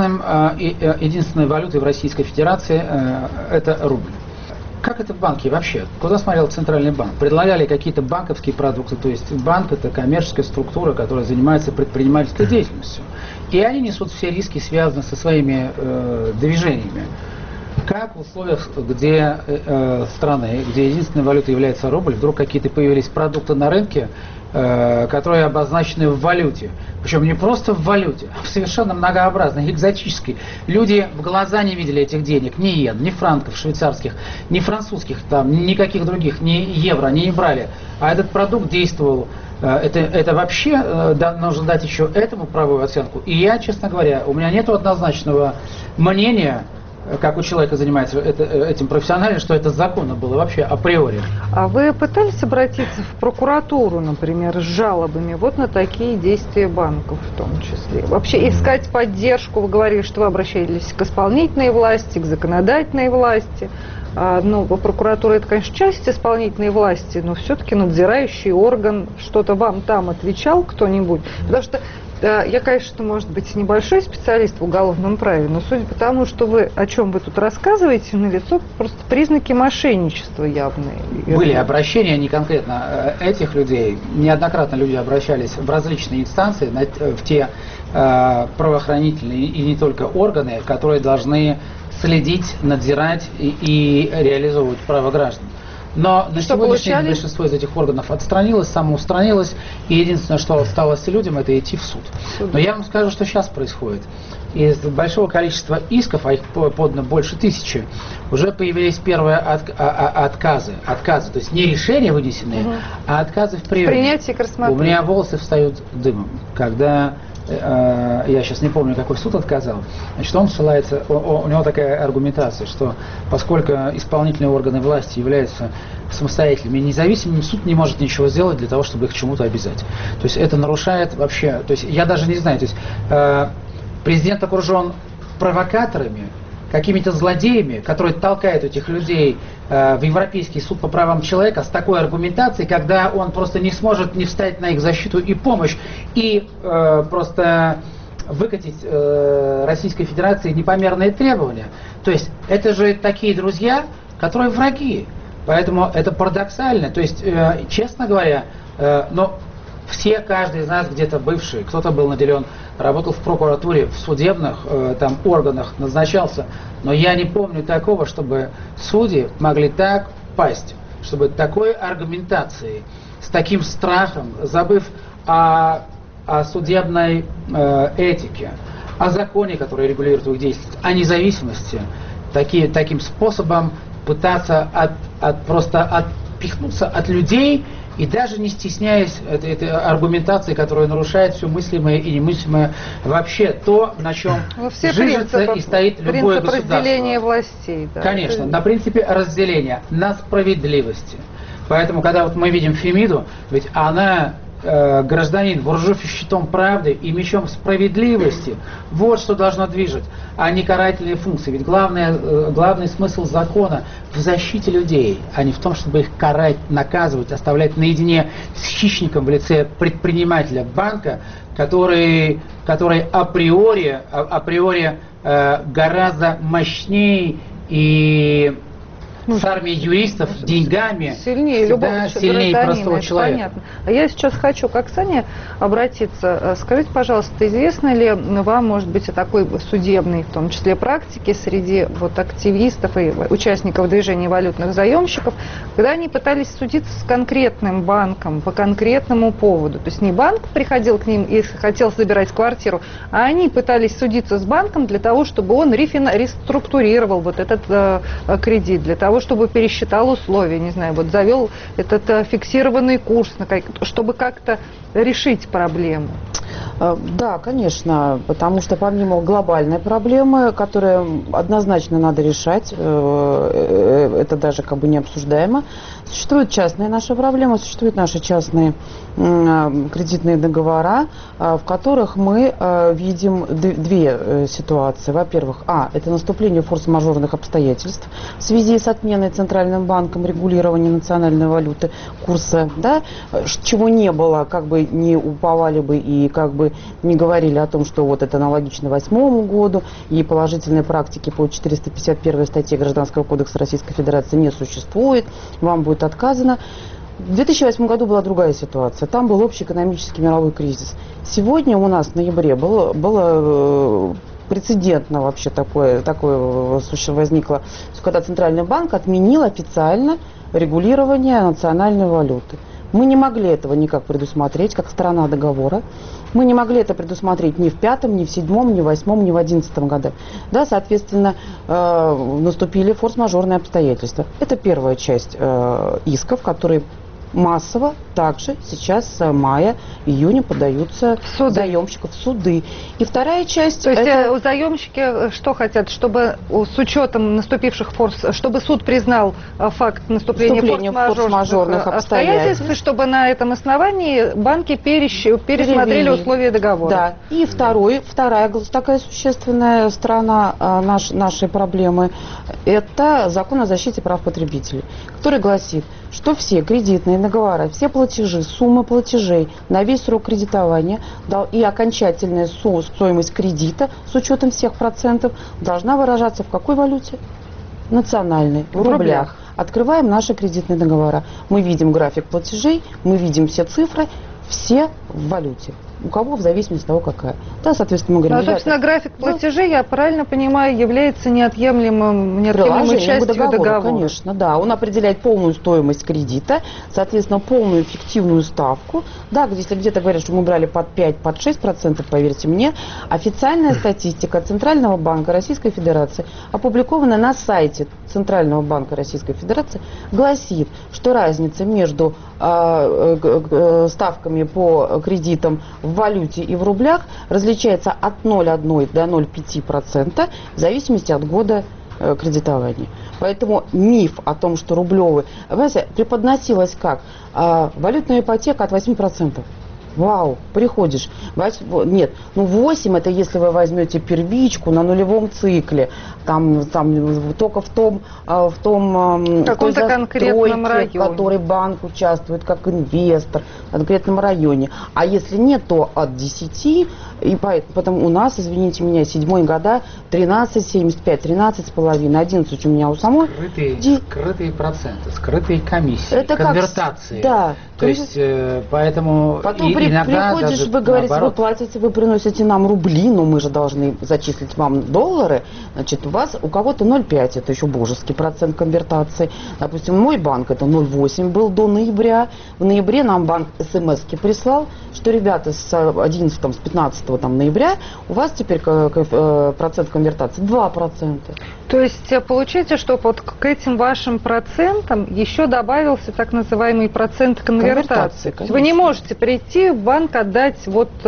единственной валютой в Российской Федерации это рубль. Как это в банке вообще? Куда смотрел Центральный банк? Предлагали какие-то банковские продукты, то есть банк это коммерческая структура, которая занимается предпринимательской деятельностью. И они несут все риски, связанные со своими движениями. Как в условиях, где страны, где единственной валютой является рубль, вдруг какие-то появились продукты на рынке, которые обозначены в валюте. Причем не просто в валюте, а совершенно многообразной, экзотической. Люди в глаза не видели этих денег, ни йен, ни франков швейцарских, ни французских, там, никаких других, ни евро, они не брали. А этот продукт действовал. Это вообще нужно дать еще этому правовую оценку. И я, честно говоря, у меня нет однозначного мнения, как у человека занимается этим профессионально, что это законно было вообще априори. А вы пытались обратиться в прокуратуру, например, с жалобами вот на такие действия банков в том числе? Вообще искать поддержку, вы говорили, что вы обращались к исполнительной власти, к законодательной власти. Ну, прокуратура это, конечно, часть исполнительной власти, но все-таки надзирающий орган, что-то вам там отвечал кто-нибудь? Потому что я, конечно, может быть, небольшой специалист в уголовном праве, но судя по тому, что о чем вы тут рассказываете, налицо просто признаки мошенничества явные. Были обращения, не конкретно этих людей. Неоднократно люди обращались в различные инстанции, в те правоохранительные и не только органы, которые должны следить, надзирать и реализовывать право граждан. Но на Что сегодняшний день получали? большинство из этих органов отстранилось, самоустранилось, и единственное, что осталось людям, это идти в суд. Но я вам скажу, что сейчас происходит. Из большого количества исков, а их подано больше 1000, уже появились первые отказы. То есть не решения вынесенные, а отказы в приеме. Принятие к рассмотрению. У меня волосы встают дымом, когда я сейчас не помню, какой суд отказал. Значит, он ссылается, у него такая аргументация, что поскольку исполнительные органы власти являются самостоятельными и независимыми, суд не может ничего сделать для того, чтобы их к чему-то обязать. То есть это нарушает вообще, то есть я даже не знаю, то есть президент окружен провокаторами, какими-то злодеями, которые толкают этих людей в Европейский суд по правам человека с такой аргументацией, когда он просто не сможет не встать на их защиту и помощь, и просто выкатить Российской Федерации непомерные требования. То есть это же такие друзья, которые враги. Поэтому это парадоксально. То есть, честно говоря, но все, каждый из нас где-то бывший, кто-то был наделен, работал в прокуратуре, в судебных там органах, назначался. Но я не помню такого, чтобы судьи могли так пасть, чтобы такой аргументацией, с таким страхом, забыв о судебной этике, о законе, который регулирует их деятельность, о независимости, таким способом пытаться просто отпихнуться от людей, и даже не стесняясь этой аргументации, которая нарушает все мыслимое и немыслимое, вообще то, на чем жижется и стоит любое государство. Принцип разделения властей. Да. Конечно, на принципе разделения, на справедливости. Поэтому, когда вот мы видим Фемиду, ведь она гражданин, вооруживший щитом правды и мечом справедливости, вот что должно движет, а не карательные функции. Ведь главный смысл закона в защите людей, а не в том, чтобы их карать, наказывать, оставлять наедине с хищником в лице предпринимателя банка, который априори гораздо мощнее и с армией юристов, деньгами, сильнее любого сильнее простого человека. Понятно. А я сейчас хочу к Оксане обратиться. Скажите, пожалуйста, известно ли вам, может быть, о такой судебной, в том числе, практике среди вот активистов и участников движения валютных заемщиков, когда они пытались судиться с конкретным банком по конкретному поводу? То есть не банк приходил к ним и хотел забирать квартиру, а они пытались судиться с банком для того, чтобы он реструктурировал вот этот кредит, для того, чтобы пересчитал условия, не знаю, вот завел этот фиксированный курс, чтобы как-то решить проблему. Да, конечно, потому что помимо глобальной проблемы, которую однозначно надо решать, это даже как бы не обсуждаемо, существуют частные наши проблемы, существуют наши частные кредитные договора, в которых мы видим две ситуации. Во-первых, это наступление форс-мажорных обстоятельств в связи с отменой Центральным банком регулирования национальной валюты, курса, да, чего не было, как бы не уповали бы и как бы не говорили о том, что вот это аналогично 2008 году, и положительной практики по 451 статье Гражданского кодекса Российской Федерации не существует, вам будет отказано. В 2008 году была другая ситуация. Там был общий экономический мировой кризис. Сегодня у нас в ноябре было прецедентно вообще такое возникло, когда Центральный банк отменил официально регулирование национальной валюты. Мы не могли этого никак предусмотреть, как сторона договора. Мы не могли это предусмотреть ни в 2005, ни в 2007, ни в 2008, ни в 2011 году. Да, соответственно, наступили форс-мажорные обстоятельства. Это первая часть исков, которые массово также сейчас с мая-июня подаются заемщиков в суды. И вторая часть... То есть заемщики что хотят? Чтобы с учетом наступивших чтобы суд признал факт наступления форс-мажорных обстоятельств, и чтобы на этом основании банки пересмотрели условия договора. Да. И вторая такая существенная сторона нашей проблемы – это закон о защите прав потребителей, который гласит, что все кредитные договора, все платежи, суммы платежей на весь срок кредитования и окончательная стоимость кредита с учетом всех процентов должна выражаться в какой валюте? Национальной, в рублях. Открываем наши кредитные договора. Мы видим график платежей, мы видим все цифры, все в валюте. У кого в зависимости от того, какая. Да, соответственно, мы говорим... Ну, собственно, график платежей, я правильно понимаю, является неотъемлемой частью договора. Конечно, да. Он определяет полную стоимость кредита, соответственно, полную эффективную ставку. Да, если где-то говорят, что мы брали под 5, под 6%, поверьте мне, официальная статистика Центрального банка Российской Федерации, опубликованная на сайте Центрального банка Российской Федерации, гласит, что разница между ставками по кредитам в валюте и в рублях различается от 0,1 до 0,5% в зависимости от года кредитования. Поэтому миф о том, что рублевый, понимаете, преподносилось как валютная ипотека от 8%. Вау, приходишь. Нет, 8 это если вы возьмете первичку на нулевом цикле, там только в том каком-то конкретном районе, в которой банк участвует как инвестор в конкретном районе. А если нет, то от 10, и поэтому у нас, извините меня, 7-й года 13,75, 13,5, 11 у меня у самой. Скрытые проценты, скрытые комиссии, это конвертации. Да. То есть, поэтому потом приходишь, вы говорите, наоборот, вы платите, вы приносите нам рубли, но мы же должны зачислить вам доллары. Значит, у кого-то 0,5, это еще божеский процент конвертации. Допустим, мой банк это 0,8 был до ноября. В ноябре нам банк смс-ки прислал, что, ребята, с 11, с 15 ноября у вас теперь процент конвертации 2%. То есть получается, что вот к этим вашим процентам еще добавился так называемый процент конвертации. Вы не можете прийти в банк, отдать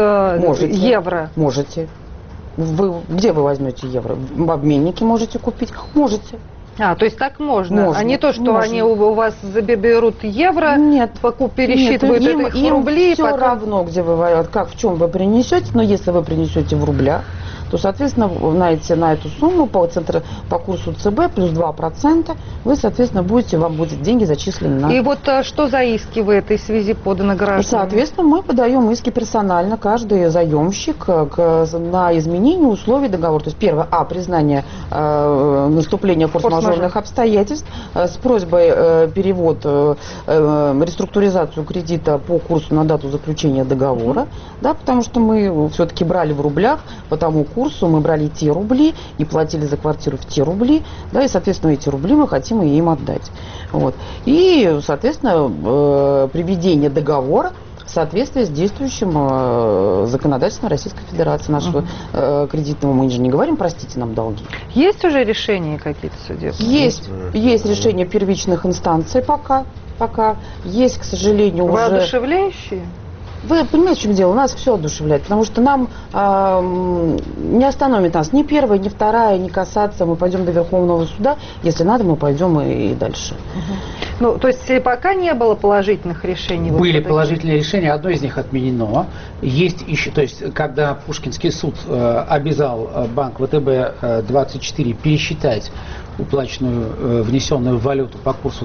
евро. Можете. Где вы возьмете евро? В обменнике можете купить? Можете. То есть так можно? А не то, что они у вас заберут евро, пересчитывают их в рубли. Все равно, где вы, в чем вы принесете, но если вы принесете в рублях, то, соответственно, на эту сумму по курсу ЦБ плюс 2%, вы, соответственно, вам будут деньги зачислены на... И вот что за иски в этой связи поданы гражданам? Соответственно, мы подаем иски персонально, каждый заемщик на изменение условий договора. То есть, первое, признание наступления форс-мажорных обстоятельств с просьбой перевод, реструктуризацию кредита по курсу на дату заключения договора, да, потому что мы все-таки брали в рублях, потому курсу мы брали те рубли и платили за квартиру в те рубли, да, и, соответственно, эти рубли мы хотим им отдать. Вот. И, соответственно, приведение договора в соответствии с действующим законодательством Российской Федерации. Нашего кредитного мы же не говорим, простите нам долги. Есть уже решения какие-то судебные? Есть решения первичных инстанций пока. Есть, к сожалению, уже... Воодушевляющие? Вы понимаете, в чем дело? Нас все одушевляет, потому что нам не остановит нас ни первая, ни вторая, ни касаться. Мы пойдем до Верховного суда. Если надо, мы пойдем и дальше. То есть пока не было положительных решений? Были положительные решения, одно из них отменено. Есть еще, то есть, когда Пушкинский суд обязал банк ВТБ-24 пересчитать уплаченную, внесенную валюту по курсу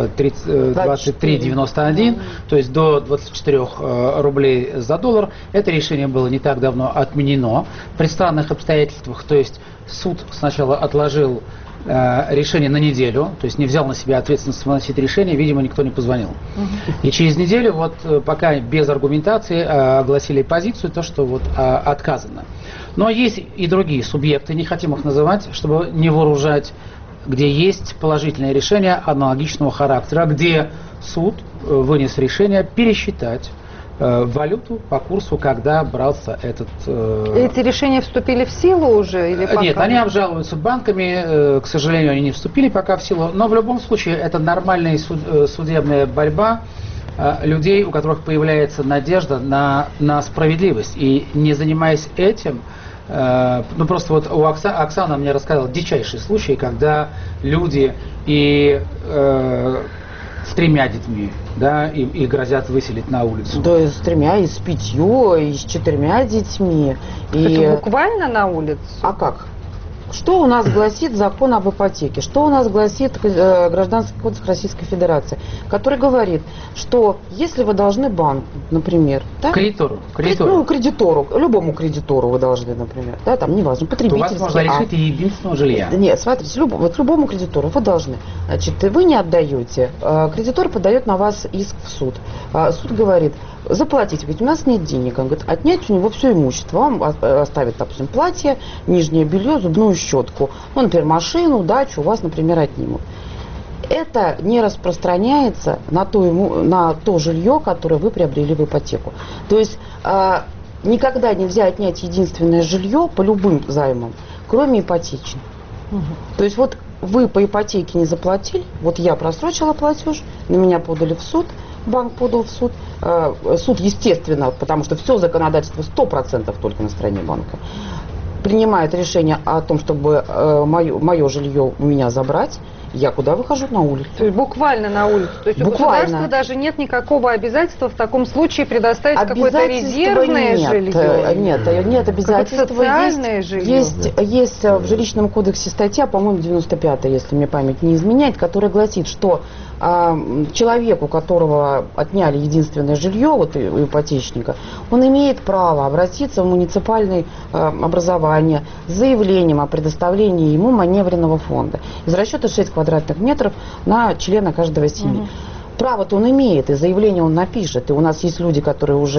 23,91, то есть до 24 рублей за доллар. Это решение было не так давно отменено. При странных обстоятельствах, то есть суд сначала отложил решение на неделю, то есть не взял на себя ответственность выносить решение, видимо, никто не позвонил. И через неделю, пока без аргументации огласили позицию, то, что отказано. Но есть и другие субъекты, не хотим их называть, чтобы не вооружать, где есть положительное решение аналогичного характера, где суд вынес решение пересчитать валюту по курсу, когда брался этот... Эти решения вступили в силу уже? Или пока? Нет, они обжалуются банками, к сожалению, они не вступили пока в силу, но в любом случае это нормальная судебная борьба людей, у которых появляется надежда на справедливость. И не занимаясь этим, просто у Оксана мне рассказала дичайший случай, когда люди и с 3 детьми, да, и грозят выселить на улицу. Да, и с 3, и с 5, и с 4 детьми. Это буквально на улицу? А как? Что у нас гласит закон об ипотеке? Что у нас гласит Гражданский кодекс Российской Федерации? Который говорит, что если вы должны банку, например... Да, кредитору. Кредитору. Любому кредитору вы должны, например. Да, там неважно, потребительский. То вас можно лишить и единственного жилья. Нет, смотрите, любому кредитору вы должны. Значит, вы не отдаете. Кредитор подает на вас иск в суд. Суд говорит, заплатить. Ведь у нас нет денег. Он говорит, отнять у него все имущество. Вам оставит, допустим, платье, нижнее белье, зубную щетку. Ну, например, машину, дачу у вас, например, отнимут. Это не распространяется на то жилье, которое вы приобрели в ипотеку. То есть никогда нельзя отнять единственное жилье по любым займам, кроме ипотечных. То есть вот вы по ипотеке не заплатили, вот я просрочила платеж, на меня подали в суд, банк подал в суд. Суд, естественно, потому что все законодательство 100% только на стороне банка, принимает решение о том, чтобы мое жилье у меня забрать. Я куда выхожу? На улицу. То есть буквально на улицу. То есть буквально. У государства даже нет никакого обязательства в таком случае предоставить какое-то резервное жилье? Нет обязательства. Социальное жилье? Есть в жилищном кодексе статья, по-моему, 95-я, если мне память не изменяет, которая гласит, что человеку, у которого отняли единственное жилье, вот у ипотечника, он имеет право обратиться в муниципальное образование с заявлением о предоставлении ему маневренного фонда из расчета 6 квадратных метров на члена каждого семьи. Право-то он имеет, и заявление он напишет. И у нас есть люди,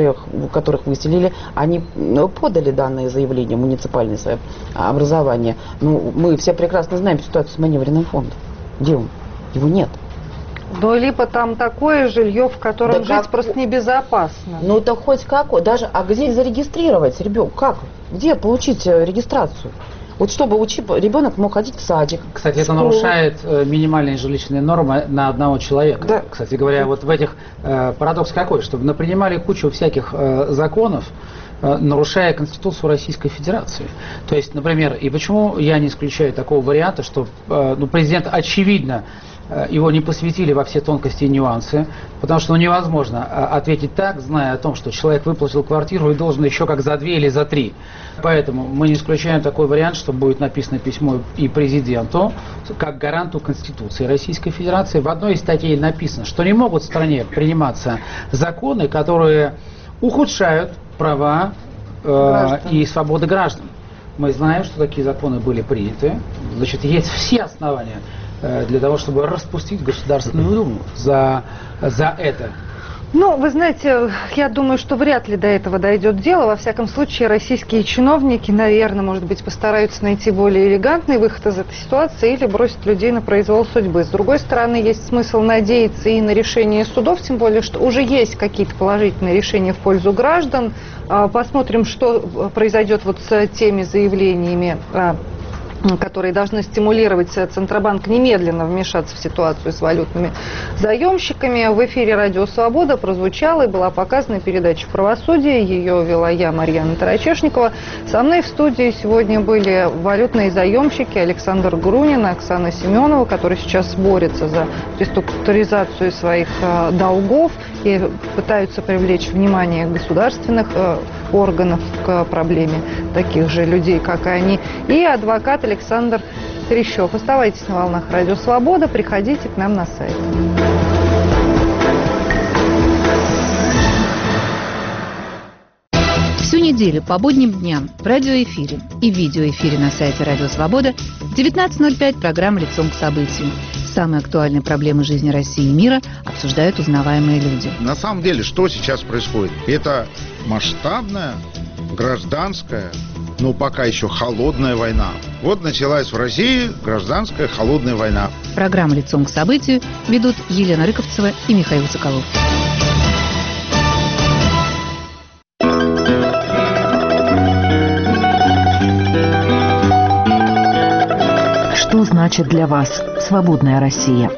которых выселили, они подали данное заявление, муниципальное свое образование. Ну, мы все прекрасно знаем ситуацию с маневренным фондом. Где он? Его нет. Ну, либо там такое жилье, в котором жить просто небезопасно. Ну, это хоть какое. Даже, а где зарегистрировать ребенка? Как? Где получить регистрацию? Вот чтобы ребенок мог ходить в садик. Кстати, это нарушает минимальные жилищные нормы на одного человека. Да. Кстати говоря, вот в этих парадокс какой, что напринимали кучу всяких законов, нарушая Конституцию Российской Федерации. То есть, например, и почему я не исключаю такого варианта, что президент очевидно его не посвятили во все тонкости и нюансы, потому что невозможно ответить так, зная о том, что человек выплатил квартиру и должен еще как за 2 или за 3. Поэтому мы не исключаем такой вариант, что будет написано письмо и президенту, как гаранту Конституции Российской Федерации. В одной из статей написано, что не могут в стране приниматься законы, которые ухудшают права и свободы граждан. Мы знаем, что такие законы были приняты. Значит, есть все основания для того, чтобы распустить Государственную Думу за это. Ну, вы знаете, я думаю, что вряд ли до этого дойдет дело. Во всяком случае, российские чиновники, наверное, может быть, постараются найти более элегантный выход из этой ситуации или бросить людей на произвол судьбы. С другой стороны, есть смысл надеяться и на решение судов, тем более, что уже есть какие-то положительные решения в пользу граждан. Посмотрим, что произойдет вот с теми заявлениями, которые должны стимулировать Центробанк немедленно вмешаться в ситуацию с валютными заемщиками. В эфире «Радио Свобода» прозвучала и была показана передача «Правосудие». Ее вела я, Марьяна Тарачешникова. Со мной в студии сегодня были валютные заемщики Александр Грунин и Оксана Семенова, которые сейчас борются за реструктуризацию своих долгов и пытаются привлечь внимание государственных органов к проблеме таких же людей, как и они. И адвокат Александр Трещев. Оставайтесь на волнах «Радио Свобода», приходите к нам на сайт. Всю неделю по будним дням в радиоэфире и видеоэфире на сайте «Радио Свобода» в 19:05 программа «Лицом к событию». Самые актуальные проблемы жизни России и мира обсуждают узнаваемые люди. На самом деле, что сейчас происходит? Это масштабная, гражданская, но пока еще холодная война. Вот началась в России гражданская холодная война. Программа «Лицом к событию» ведут Елена Рыковцева и Михаил Соколов. Что значит для вас свободная Россия?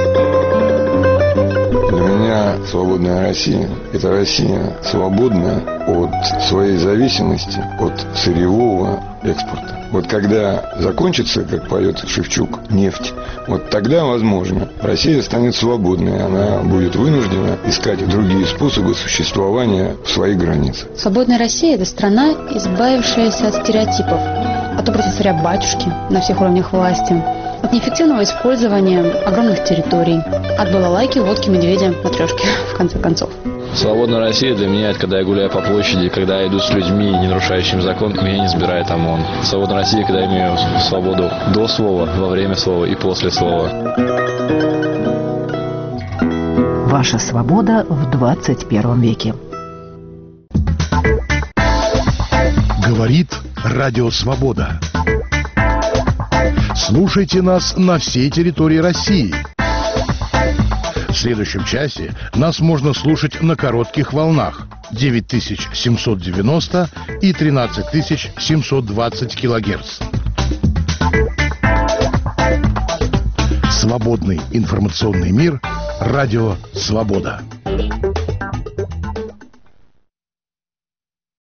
Для меня свободная Россия – это Россия свободная от своей зависимости от сырьевого экспорта. Вот когда закончится, как поет Шевчук, нефть, вот тогда, возможно, Россия станет свободной. Она будет вынуждена искать другие способы существования в своих границах. Свободная Россия – это страна, избавившаяся от стереотипов, от образа царя-батюшки на всех уровнях власти, от неэффективного использования огромных территорий, от балалайки, водки, медведя, матрешки, в конце концов. Свободная Россия для меня – это когда я гуляю по площади, когда я иду с людьми, не нарушающими закон, меня не забирает ОМОН. Свободная Россия, когда я имею свободу до слова, во время слова и после слова. Ваша свобода в 21 веке. Говорит Радио Свобода. Слушайте нас на всей территории России. В следующем часе нас можно слушать на коротких волнах 9790 и 13720 килогерц. Свободный информационный мир. Радио Свобода.